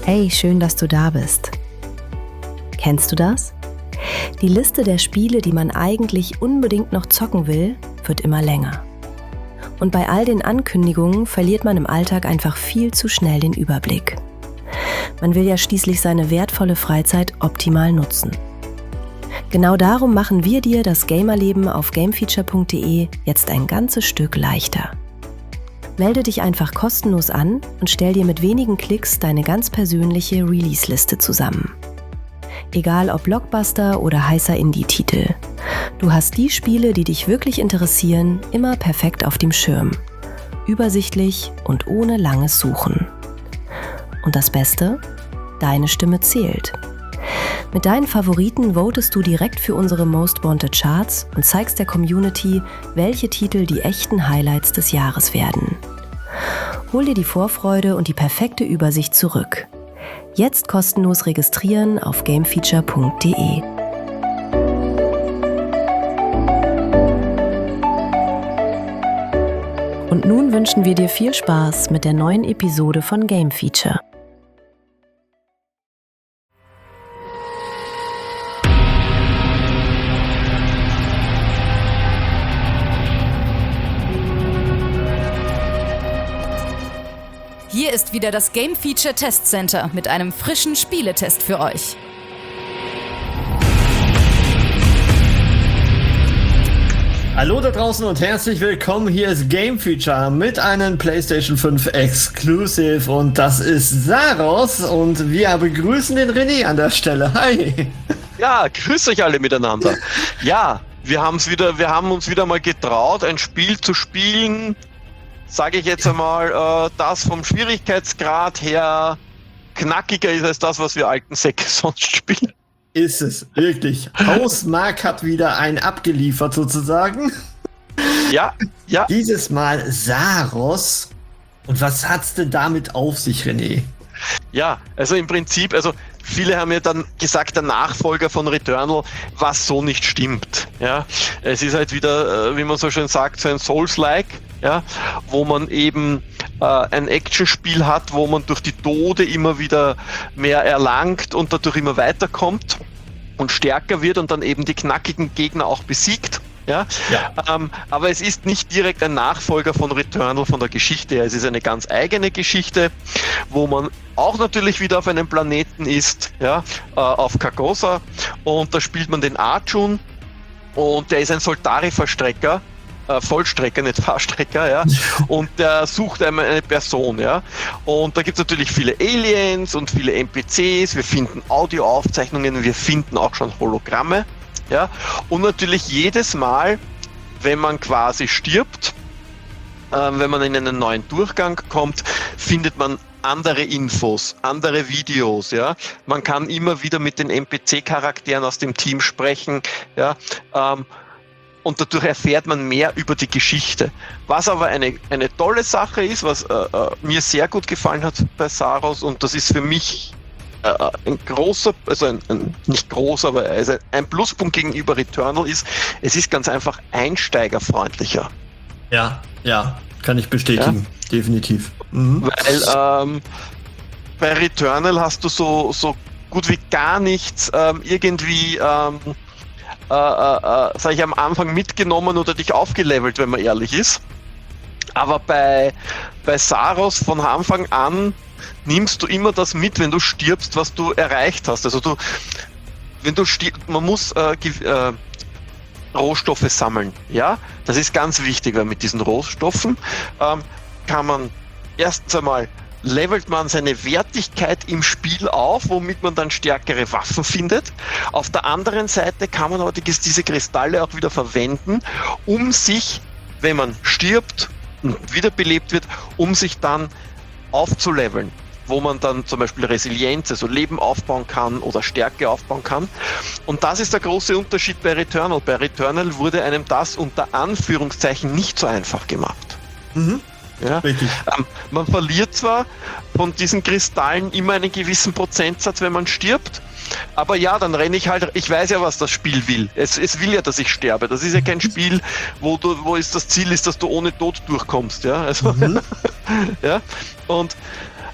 Hey, schön, dass du da bist. Kennst du das? Die Liste der Spiele, die man eigentlich unbedingt noch zocken will, wird immer länger. Und bei all den Ankündigungen verliert man im Alltag einfach viel zu schnell den Überblick. Man will ja schließlich seine wertvolle Freizeit optimal nutzen. Genau darum machen wir dir das Gamerleben auf gamefeature.de jetzt ein ganzes Stück leichter. Melde dich einfach kostenlos an und stell dir mit wenigen Klicks deine ganz persönliche Release-Liste zusammen. Egal ob Blockbuster oder heißer Indie-Titel. Du hast die Spiele, die dich wirklich interessieren, immer perfekt auf dem Schirm. Übersichtlich und ohne langes Suchen. Und das Beste? Deine Stimme zählt. Mit deinen Favoriten votest du direkt für unsere Most Wanted Charts und zeigst der Community, welche Titel die echten Highlights des Jahres werden. Hol dir die Vorfreude und die perfekte Übersicht zurück. Jetzt kostenlos registrieren auf gamefeature.de. Und nun wünschen wir dir viel Spaß mit der neuen Episode von Game Feature. Hier ist wieder das Game Feature Test Center mit einem frischen Spieletest für euch. Hallo da draußen und herzlich willkommen. Hier ist Game Feature mit einem PlayStation 5 Exclusive und das ist Saros und wir begrüßen den René an der Stelle. Hi! Ja, grüß euch alle miteinander. Ja, wir haben uns wieder mal getraut, ein Spiel zu spielen, sage ich jetzt einmal, das vom Schwierigkeitsgrad her knackiger ist als das, was wir alten Säcke sonst spielen. Ist es, wirklich. Hausmark hat wieder einen abgeliefert sozusagen. Ja. Dieses Mal Saros. Und was hat's denn damit auf sich, René? Ja, also im Prinzip, viele haben ja dann gesagt, der Nachfolger von Returnal, was so nicht stimmt. Ja, es ist halt wieder, wie man so schön sagt, so ein Souls-like, ja, wo man eben ein Actionspiel hat, wo man durch die Tode immer wieder mehr erlangt und dadurch immer weiterkommt und stärker wird und dann eben die knackigen Gegner auch besiegt. Ja. Aber es ist nicht direkt ein Nachfolger von Returnal von der Geschichte her. Es ist eine ganz eigene Geschichte, wo man auch natürlich wieder auf einem Planeten ist, ja, auf Carcosa, und da spielt man den Arjun und der ist ein Soltari-Vollstrecker, Vollstrecker, nicht Fahrstrecker, ja, und der sucht einmal eine Person, ja, und da gibt es natürlich viele Aliens und viele NPCs, wir finden Audioaufzeichnungen, wir finden auch schon Hologramme. Ja, und natürlich jedes Mal, wenn man quasi stirbt, wenn man in einen neuen Durchgang kommt, findet man andere Infos, andere Videos, ja. Man kann immer wieder mit den NPC-Charakteren aus dem Team sprechen, ja, und dadurch erfährt man mehr über die Geschichte. Was aber eine tolle Sache ist, was mir sehr gut gefallen hat bei Saros, und das ist für mich ein großer, nicht groß, aber ein Pluspunkt gegenüber Returnal ist, es ist ganz einfach einsteigerfreundlicher. Ja, kann ich bestätigen, ja? Definitiv. Mhm. Weil bei Returnal hast du so gut wie gar nichts irgendwie, sag ich, am Anfang mitgenommen oder dich aufgelevelt, wenn man ehrlich ist. Aber bei Saros von Anfang an nimmst du immer das mit, wenn du stirbst, was du erreicht hast. Also wenn du stirbst, man muss Rohstoffe sammeln. Ja, das ist ganz wichtig, weil mit diesen Rohstoffen kann man erstens einmal levelt man seine Wertigkeit im Spiel auf, womit man dann stärkere Waffen findet. Auf der anderen Seite kann man aber diese Kristalle auch wieder verwenden, um sich, wenn man stirbt und wiederbelebt wird, um sich dann aufzuleveln, wo man dann zum Beispiel Resilienz, also Leben aufbauen kann oder Stärke aufbauen kann. Und das ist der große Unterschied bei Returnal. Bei Returnal wurde einem das unter Anführungszeichen nicht so einfach gemacht. Mhm. Ja? Richtig. Man verliert zwar von diesen Kristallen immer einen gewissen Prozentsatz, wenn man stirbt, aber ja, dann renne ich halt, ich weiß ja, was das Spiel will. Es will ja, dass ich sterbe. Das ist ja kein Spiel, wo das Ziel ist, dass du ohne Tod durchkommst. Ja, also, ja? Und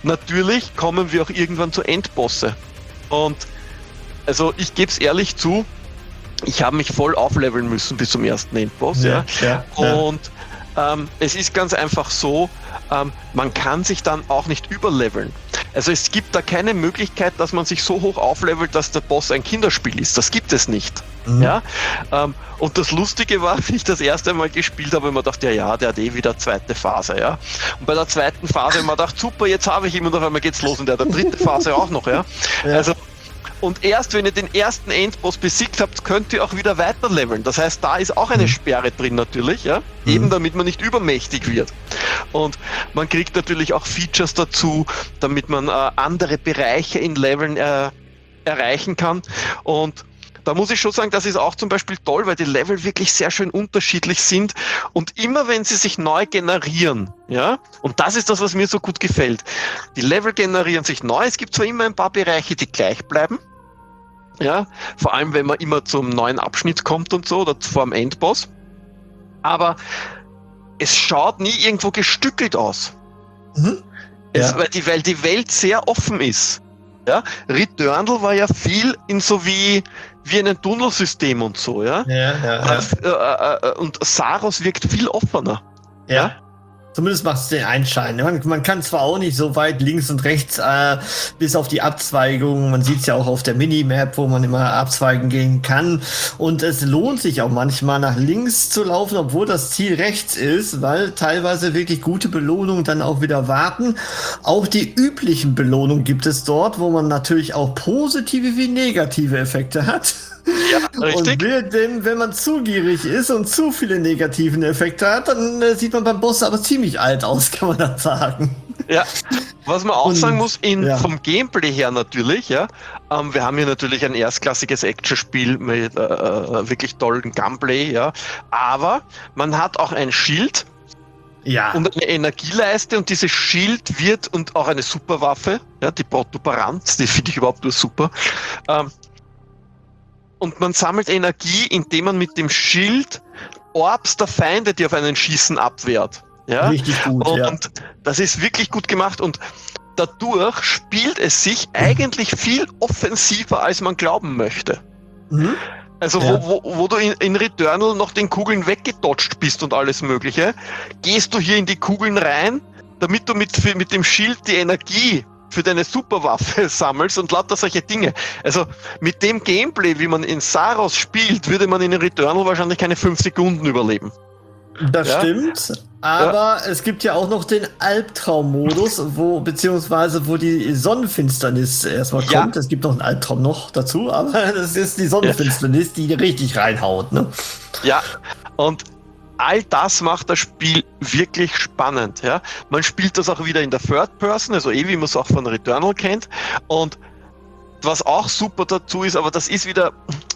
natürlich kommen wir auch irgendwann zu Endbosse. Und also ich gebe es ehrlich zu, ich habe mich voll aufleveln müssen bis zum ersten Endboss. Und es ist ganz einfach so, man kann sich dann auch nicht überleveln. Also es gibt da keine Möglichkeit, dass man sich so hoch auflevelt, dass der Boss ein Kinderspiel ist. Das gibt es nicht. Ja? Und das Lustige war, wie ich das erste Mal gespielt habe, ich dachte, der hat wieder zweite Phase. Ja? Und bei der zweiten Phase habe ich mir gedacht, super, jetzt habe ich ihn und auf einmal geht's los und der hat die dritte Phase auch noch. Ja? Also, und erst wenn ihr den ersten Endboss besiegt habt, könnt ihr auch wieder weiter leveln. Das heißt, da ist auch eine Sperre drin natürlich, ja? Eben damit man nicht übermächtig wird. Und man kriegt natürlich auch Features dazu, damit man andere Bereiche in Leveln erreichen kann. Und da muss ich schon sagen, das ist auch zum Beispiel toll, weil die Level wirklich sehr schön unterschiedlich sind und immer wenn sie sich neu generieren, ja, und das ist das, was mir so gut gefällt. Die Level generieren sich neu, es gibt zwar immer ein paar Bereiche, die gleich bleiben, ja, vor allem wenn man immer zum neuen Abschnitt kommt und so oder vor dem Endboss, aber es schaut nie irgendwo gestückelt aus, weil die Welt sehr offen ist. Ja, Returnal war ja viel in so wie ein Tunnelsystem und so, ja. Und Saros wirkt viel offener. Ja. Zumindest macht es den Einschein. Man kann zwar auch nicht so weit links und rechts bis auf die Abzweigung. Man sieht es ja auch auf der Minimap, wo man immer abzweigen gehen kann. Und es lohnt sich auch manchmal nach links zu laufen, obwohl das Ziel rechts ist, weil teilweise wirklich gute Belohnungen dann auch wieder warten. Auch die üblichen Belohnungen gibt es dort, wo man natürlich auch positive wie negative Effekte hat. Ja, richtig. Und wenn man zu gierig ist und zu viele negativen Effekte hat, dann sieht man beim Boss aber ziemlich alt aus, kann man dann sagen. Ja, was man auch sagen muss, vom Gameplay her natürlich, ja, wir haben hier natürlich ein erstklassiges Actionspiel mit wirklich tollen Gunplay, ja, aber man hat auch ein Schild und eine Energieleiste und dieses Schild wird und auch eine Superwaffe, ja, die Protuberanz, die finde ich überhaupt nur super, und man sammelt Energie, indem man mit dem Schild Orbs der Feinde, die auf einen schießen, abwehrt. Ja? Richtig gut, und das ist wirklich gut gemacht und dadurch spielt es sich eigentlich viel offensiver, als man glauben möchte. Also wo du in Returnal noch den Kugeln weggedodgt bist und alles Mögliche, gehst du hier in die Kugeln rein, damit du mit dem Schild die Energie für deine Superwaffe sammelst und lauter solche Dinge. Also mit dem Gameplay, wie man in Saros spielt, würde man in Returnal wahrscheinlich keine 5 Sekunden überleben. Das stimmt, aber es gibt ja auch noch den Albtraummodus, wo die Sonnenfinsternis erstmal kommt. Es gibt noch einen Albtraum noch dazu, aber das ist die Sonnenfinsternis, die richtig reinhaut. Ne? Ja, und all das macht das Spiel wirklich spannend. Ja? Man spielt das auch wieder in der Third Person, also wie man es auch von Returnal kennt. Und was auch super dazu ist, aber das ist wieder,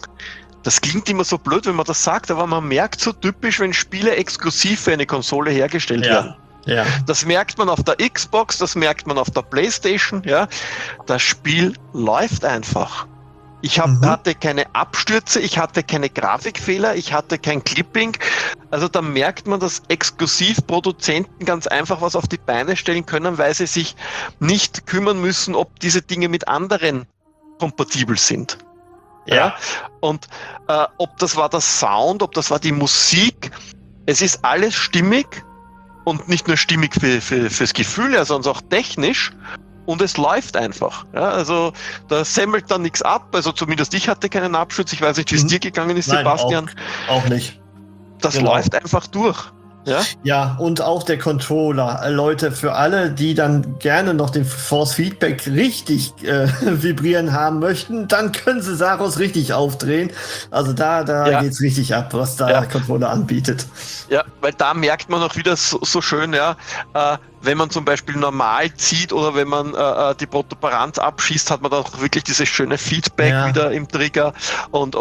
das klingt immer so blöd, wenn man das sagt, aber man merkt so typisch, wenn Spiele exklusiv für eine Konsole hergestellt werden. Ja. Das merkt man auf der Xbox, das merkt man auf der PlayStation. Ja? Das Spiel läuft einfach. Ich hatte keine Abstürze, ich hatte keine Grafikfehler, ich hatte kein Clipping. Also da merkt man, dass Exklusivproduzenten ganz einfach was auf die Beine stellen können, weil sie sich nicht kümmern müssen, ob diese Dinge mit anderen kompatibel sind. Ja. Und ob das war der Sound, ob das war die Musik, es ist alles stimmig und nicht nur stimmig fürs Gefühl, sondern auch technisch. Und es läuft einfach. Ja, also da semmelt dann nichts ab. Also zumindest ich hatte keinen Absturz. Ich weiß nicht, wie es dir gegangen ist, Nein, Sebastian. Auch nicht. Das läuft einfach durch. Ja, und auch der Controller. Leute, für alle, die dann gerne noch den Force Feedback richtig vibrieren haben möchten, dann können sie Saros richtig aufdrehen. Also da geht's richtig ab, was der Controller anbietet. Ja, weil da merkt man auch wieder so schön, wenn man zum Beispiel normal zieht oder wenn man die Protuberanz abschießt, hat man dann auch wirklich dieses schöne Feedback wieder im Trigger und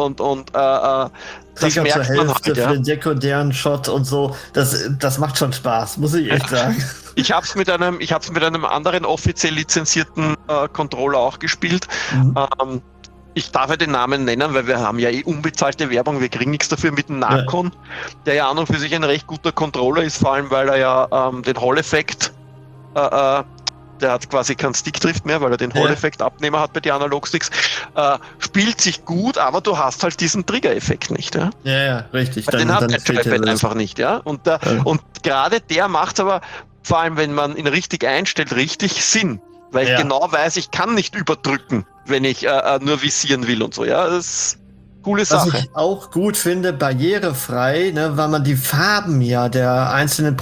das Trigger merkt zur man Hälfte halt, für den sekundären Shot und so. Das macht schon Spaß, muss ich echt sagen. Ich hab's mit einem anderen offiziell lizenzierten Controller auch gespielt. Ich darf ja den Namen nennen, weil wir haben ja unbezahlte Werbung, wir kriegen nichts dafür, mit dem Narcon, der ja an und für sich ein recht guter Controller ist, vor allem weil er ja den Hall-Effekt der hat quasi keinen Stickdrift mehr, weil er den Hall-Effekt-Abnehmer hat bei den Analog-Sticks. Spielt sich gut, aber du hast halt diesen Trigger-Effekt nicht. Ja, ja richtig. Den hat der Joypad einfach nicht. Ja? Und gerade der macht aber, vor allem wenn man ihn richtig einstellt, richtig Sinn. Weil ich genau weiß, ich kann nicht überdrücken, wenn ich nur visieren will und so. Ja, das ist coole Sache. Was ich auch gut finde, barrierefrei, ne, weil man die Farben ja der einzelnen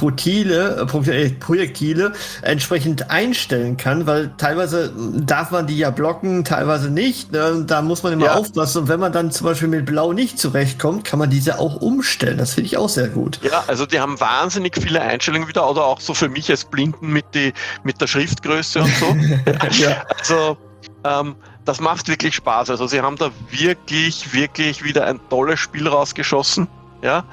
Projektile entsprechend einstellen kann, weil teilweise darf man die ja blocken, teilweise nicht. Ne, da muss man immer aufpassen. Und wenn man dann zum Beispiel mit Blau nicht zurechtkommt, kann man diese auch umstellen. Das finde ich auch sehr gut. Ja, also die haben wahnsinnig viele Einstellungen wieder, oder auch so für mich als Blinden mit der Schriftgröße und so. Also das macht wirklich Spaß. Also sie haben da wirklich wieder ein tolles Spiel rausgeschossen. Ja,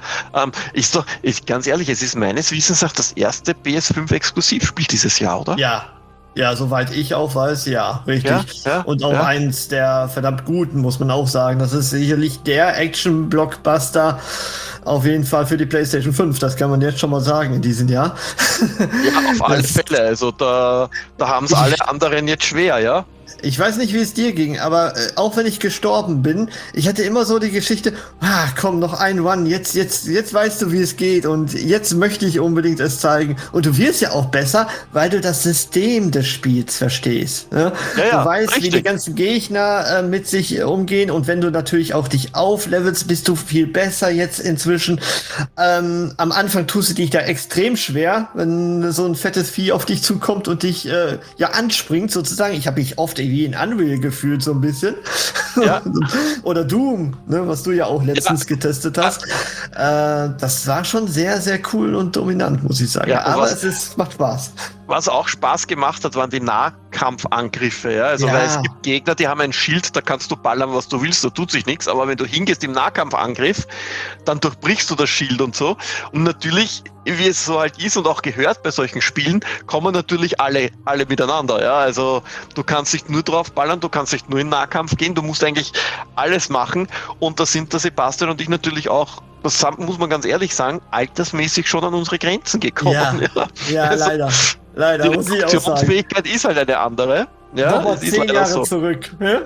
ganz ehrlich, es ist meines Wissens auch das erste PS5-Exklusivspiel dieses Jahr, oder? Ja, soweit ich auch weiß, ja, richtig. Und auch eins der verdammt guten, muss man auch sagen. Das ist sicherlich der Action-Blockbuster auf jeden Fall für die PlayStation 5. Das kann man jetzt schon mal sagen in diesem Jahr. Ja, auf alle Fälle. Also da haben es alle anderen jetzt schwer, ja? Ich weiß nicht, wie es dir ging, aber auch wenn ich gestorben bin, ich hatte immer so die Geschichte, komm, noch ein Run, jetzt weißt du, wie es geht und jetzt möchte ich unbedingt es zeigen. Und du wirst ja auch besser, weil du das System des Spiels verstehst. Ne? Du weißt, richtig, wie die ganzen Gegner mit sich umgehen, und wenn du natürlich auch dich auflevelst, bist du viel besser jetzt inzwischen. Am Anfang tust du dich da extrem schwer, wenn so ein fettes Vieh auf dich zukommt und dich anspringt sozusagen. Ich habe mich oft wie in Unreal gefühlt, so ein bisschen. Ja. Oder Doom, ne, was du ja auch letztens getestet hast. Das war schon sehr, sehr cool und dominant, muss ich sagen. Ja, aber macht Spaß. Was auch Spaß gemacht hat, waren die Nahkampfangriffe. Ja? Also weil es gibt Gegner, die haben ein Schild, da kannst du ballern, was du willst, da tut sich nichts. Aber wenn du hingehst im Nahkampfangriff, dann durchbrichst du das Schild und so. Und natürlich, wie es so halt ist und auch gehört bei solchen Spielen, kommen natürlich alle miteinander. Ja? Also du kannst nicht nur drauf ballern, du kannst nicht nur in Nahkampf gehen, du musst eigentlich alles machen. Und da sind der Sebastian und ich natürlich auch, das muss man ganz ehrlich sagen, altersmäßig schon an unsere Grenzen gekommen. Ja, also, leider die muss ich auch sagen. Die Reaktionsfähigkeit ist halt eine andere. Ja, nochmal 10 Jahre zurück.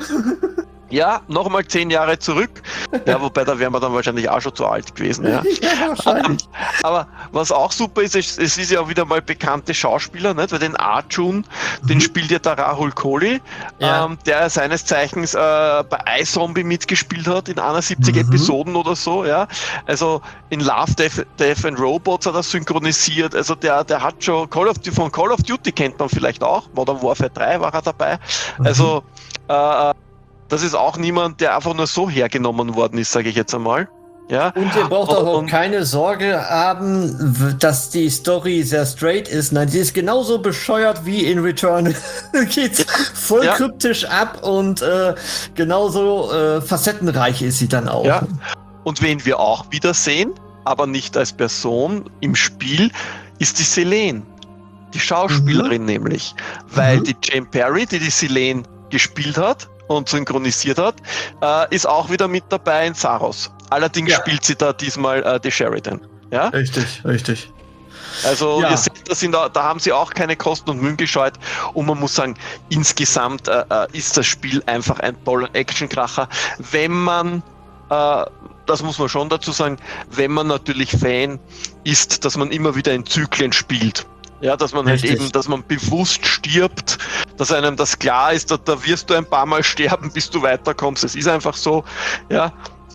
Ja, nochmal 10 Jahre zurück. Ja, wobei da wären wir dann wahrscheinlich auch schon zu alt gewesen. Ja. Wahrscheinlich. Aber was auch super ist, es ist ja wieder mal bekannte Schauspieler, nicht? Weil den Arjun, den spielt ja der Rahul Kohli, der seines Zeichens bei iZombie mitgespielt hat in 71 Episoden oder so. Ja. Also in Love, Death and Robots hat er synchronisiert. Also der hat schon von Call of Duty kennt man vielleicht auch. Modern Warfare 3 war er dabei. Also das ist auch niemand, der einfach nur so hergenommen worden ist, sage ich jetzt einmal. Ja? Und ihr braucht auch keine Sorge haben, dass die Story sehr straight ist. Nein, sie ist genauso bescheuert wie in Returnal. Geht's voll kryptisch ab und genauso facettenreich ist sie dann auch. Ja. Und wen wir auch wiedersehen, aber nicht als Person im Spiel, ist die Selene. Die Schauspielerin nämlich. Weil die Jane Perry, die Selene gespielt hat und synchronisiert hat, ist auch wieder mit dabei in Saros. Allerdings spielt sie da diesmal die Sheridan. Ja? Richtig. Also ihr seht, da haben sie auch keine Kosten und Mühen gescheut, und man muss sagen, insgesamt ist das Spiel einfach ein toller Actionkracher. Wenn man, das muss man schon dazu sagen, wenn man natürlich Fan ist, dass man immer wieder in Zyklen spielt. Ja, dass man halt eben, dass man bewusst stirbt, dass einem das klar ist, da wirst du ein paar Mal sterben, bis du weiterkommst. Es ist einfach so, ja.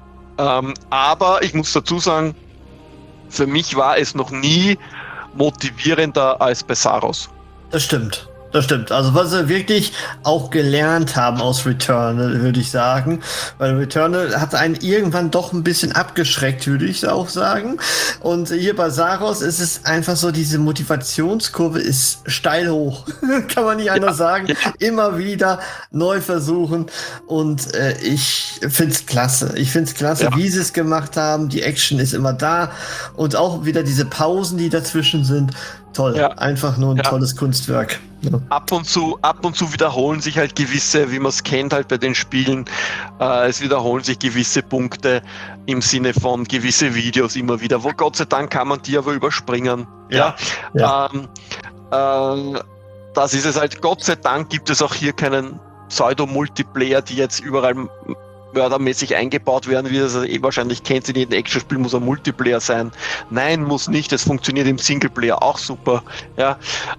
Aber ich muss dazu sagen, für mich war es noch nie motivierender als bei Saros. Das stimmt. Also was sie wirklich auch gelernt haben aus Returnal, würde ich sagen. Weil Returnal hat einen irgendwann doch ein bisschen abgeschreckt, würde ich auch sagen. Und hier bei Saros ist es einfach so, diese Motivationskurve ist steil hoch. Kann man nicht anders sagen. Immer wieder neu versuchen. Und ich find's klasse. Wie sie es gemacht haben. Die Action ist immer da. Und auch wieder diese Pausen, die dazwischen sind. Toll. Einfach nur ein tolles Kunstwerk. Ja. Ab und zu wiederholen sich halt gewisse, wie man es kennt halt bei den Spielen, es wiederholen sich gewisse Punkte im Sinne von gewisse Videos immer wieder, wo Gott sei Dank kann man die aber überspringen. Da das ist es halt. Gott sei Dank gibt es auch hier keinen Pseudo-Multiplayer, die jetzt überall mördermäßig eingebaut werden, wie ihr es wahrscheinlich kennt. In jedem Actionspiel muss ein Multiplayer sein. Nein, muss nicht. Es funktioniert im Singleplayer auch super. Ja,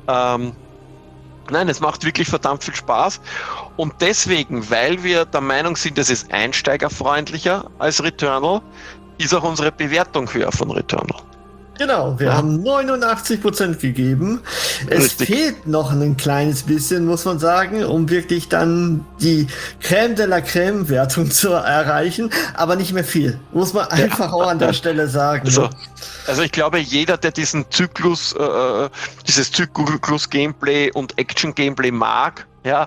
nein, es macht wirklich verdammt viel Spaß. Und deswegen, weil wir der Meinung sind, es ist einsteigerfreundlicher als Returnal, ist auch unsere Bewertung höher von Returnal. Genau, wir haben 89% gegeben. Es Richtig. fehlt noch ein kleines bisschen, muss man sagen, um wirklich dann die Crème de la Crème-Wertung zu erreichen. Aber nicht mehr viel, muss man einfach auch an der Stelle sagen. Also ich glaube, jeder, der diesen Zyklus, dieses Zyklus-Gameplay und Action-Gameplay mag, ja,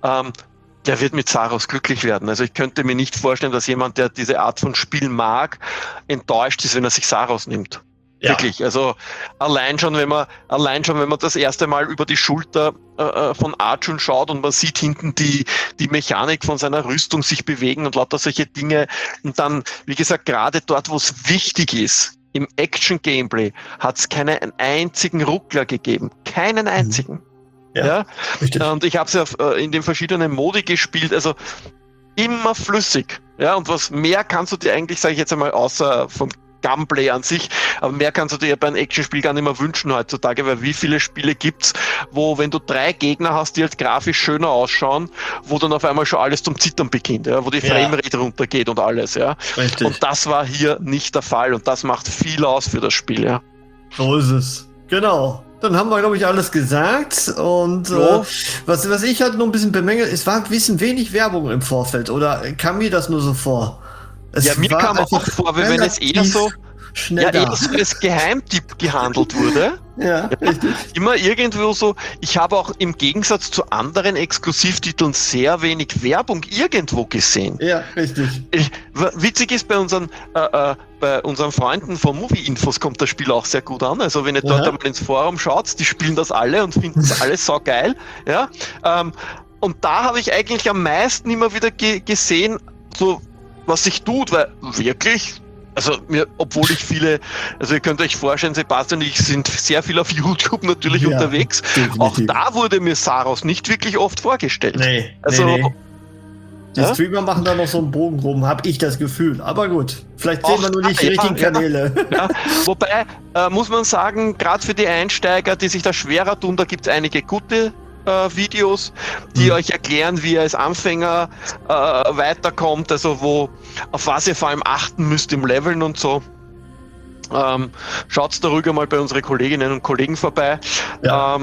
der wird mit Saros glücklich werden. Also ich könnte mir nicht vorstellen, dass jemand, der diese Art von Spiel mag, enttäuscht ist, wenn er sich Saros nimmt. Ja. Wirklich, also allein schon, wenn man das erste Mal über die Schulter von Arjun schaut und man sieht hinten die Mechanik von seiner Rüstung sich bewegen und lauter solche Dinge. Und dann, wie gesagt, gerade dort, wo es wichtig ist, im Action-Gameplay, hat es keinen einzigen Ruckler gegeben. Keinen einzigen. Ja. Und ich habe es ja in den verschiedenen Modi gespielt, also immer flüssig. Ja, und was mehr kannst du dir eigentlich, sage ich jetzt einmal, außer vom Gunplay an sich, aber mehr kannst du dir bei einem Actionspiel gar nicht mehr wünschen heutzutage, weil wie viele Spiele gibt's, wo, wenn du 3 Gegner hast, die halt grafisch schöner ausschauen, wo dann auf einmal schon alles zum Zittern beginnt, ja, wo die Framerate runtergeht und alles, ja. Richtig. Und das war hier nicht der Fall und das macht viel aus für das Spiel, ja. So ist es. Genau. Dann haben wir, glaube ich, alles gesagt. Und was ich halt noch ein bisschen bemängelt, es war ein bisschen wenig Werbung im Vorfeld. Oder kam mir das nur so vor? Mir kam auch vor, wenn es eher so als Geheimtipp gehandelt wurde. Ja, richtig. Immer irgendwo so, ich habe auch im Gegensatz zu anderen Exklusivtiteln sehr wenig Werbung irgendwo gesehen. Ja, richtig. Witzig ist, bei unseren Freunden von Movie Infos kommt das Spiel auch sehr gut an. Also wenn ihr dort einmal ins Forum schaut, die spielen das alle und finden das alles saugeil. Ja? Und da habe ich eigentlich am meisten immer wieder gesehen, so was sich tut, weil wirklich, also obwohl ich viele, also ihr könnt euch vorstellen, Sebastian und ich sind sehr viel auf YouTube natürlich unterwegs. Definitiv. Auch da wurde mir Saros nicht wirklich oft vorgestellt. Nee. Die Streamer machen da noch so einen Bogen rum, habe ich das Gefühl. Aber gut, vielleicht sehen wir nur nicht die richtigen Kanäle. Ja. Wobei, muss man sagen, gerade für die Einsteiger, die sich da schwerer tun, da gibt es einige gute Videos, die euch erklären, wie ihr als Anfänger weiterkommt, also auf was ihr vor allem achten müsst im Leveln und so. Schaut da ruhig mal bei unseren Kolleginnen und Kollegen vorbei. Ja.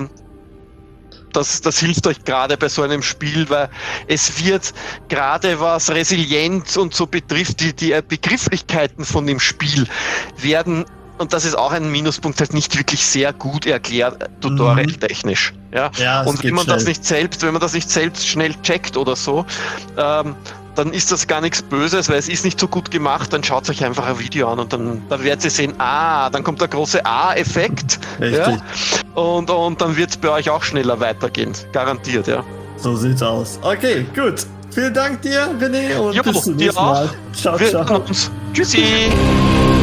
Das hilft euch gerade bei so einem Spiel, weil es wird gerade was Resilienz und so betrifft, die Begrifflichkeiten von dem Spiel werden, und das ist auch ein Minuspunkt, halt nicht wirklich sehr gut erklärt, tutorial-technisch. Ja? Und wenn man das nicht selbst schnell checkt oder so, dann ist das gar nichts Böses, weil es ist nicht so gut gemacht, dann schaut euch einfach ein Video an und dann werdet ihr sehen, dann kommt der große A-Effekt. Ja? Und dann wird es bei euch auch schneller weitergehen. Garantiert, ja. So sieht's aus. Okay, gut. Vielen Dank dir, René, und bis zum nächsten Mal. Ciao, ciao. Tschüssi.